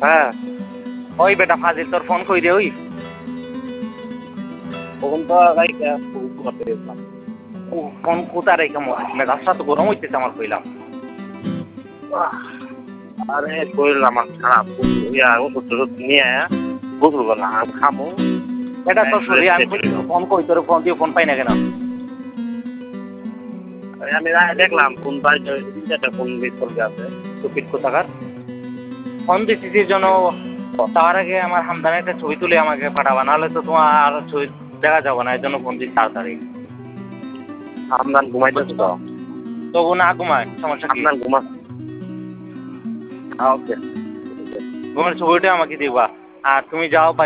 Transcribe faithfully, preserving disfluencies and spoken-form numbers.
হ্যাঁ ওই বেটা ফাজিল তোর ফোন কই দে ওই তখন তো ভাই করতে গেছিলাম। ও ফোন কোথা রেখে মেজাজটা তো গরম হইতেছে আমার কইলাম আরে শরীর আমার খারাপ ইয়া ওষুধ টষুধ নিয়ে গোসল করলাম আর খামো এটা তোর শরীর আমি ফোন কই তোর ফোন দিয়ে ফোন পাই না কেন আমি দেখলাম ফোন বাড়িতে তিন চারটা ফোন মিস করে আছে টুপিট কোথাকার ফোন দিছিস জন্য তার আগে আমার হামদানের একটা ছবি তুলে আমাকে পাঠাবা নাহলে তো তোমার আর ছবি দেখা যাবে না এর জন্য ফোন দিচ্ছি তাড়াতাড়ি আপনার ঘুমাইতেছে তো তবু না ঘুমায় সমস্যা কি আপনার ঘুমা ওকে ঘুমের ছবিটা আমাকে দিবা আর তুমি যাও